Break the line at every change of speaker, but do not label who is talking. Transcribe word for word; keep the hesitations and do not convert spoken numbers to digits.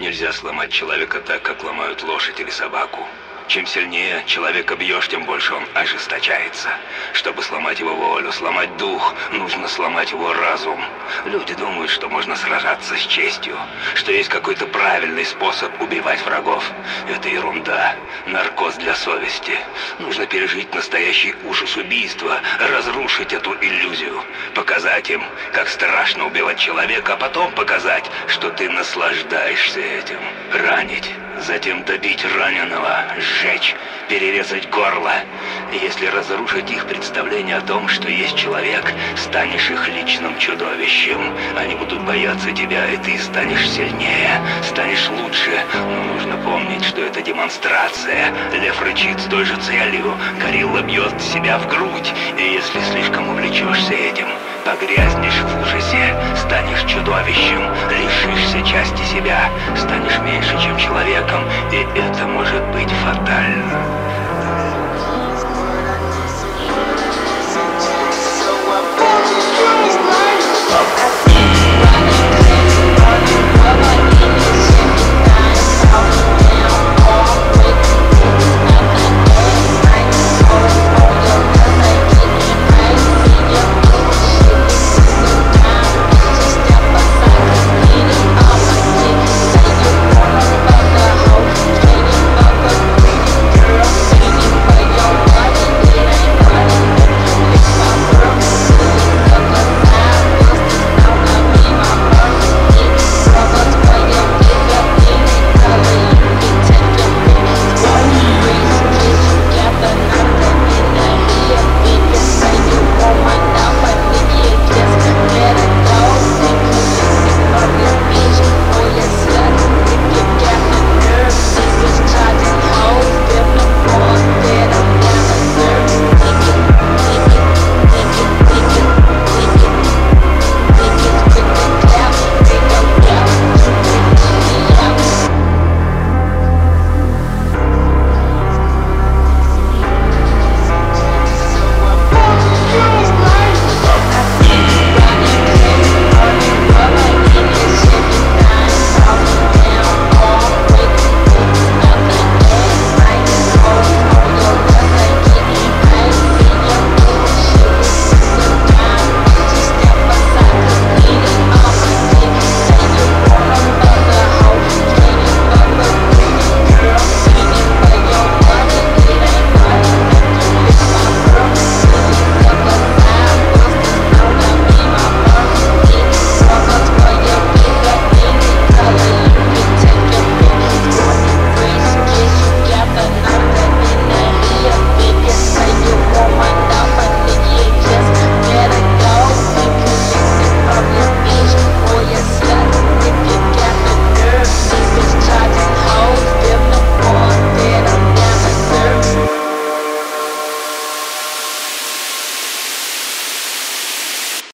Нельзя сломать человека так, как ломают лошадь или собаку. Чем сильнее человека бьешь, тем больше он ожесточается. Чтобы сломать его волю, сломать дух, нужно сломать его разум. Люди думают, что можно сражаться с честью, что есть какой-то правильный способ убивать врагов. Это ерунда, наркоз для совести. Нужно пережить настоящий ужас убийства, разрушить эту иллюзию, показать им, как страшно убивать человека, а потом показать, что ты наслаждаешься этим. Ранить, затем добить раненого, сжечь, перерезать горло. И если разрушить их представление о том, что есть человек, станешь их личным чудовищем. Они будут бояться тебя, и ты станешь сильнее, станешь лучше. Но нужно помнить, что это демонстрация. Лев рычит с той же целью, горилла бьет себя в грудь. И если слишком увлечешься этим, погрязнешь в ужасе, станешь чудовищем, лишишься части себя, станешь меньше, чем человеком, и это может быть фатально.
So I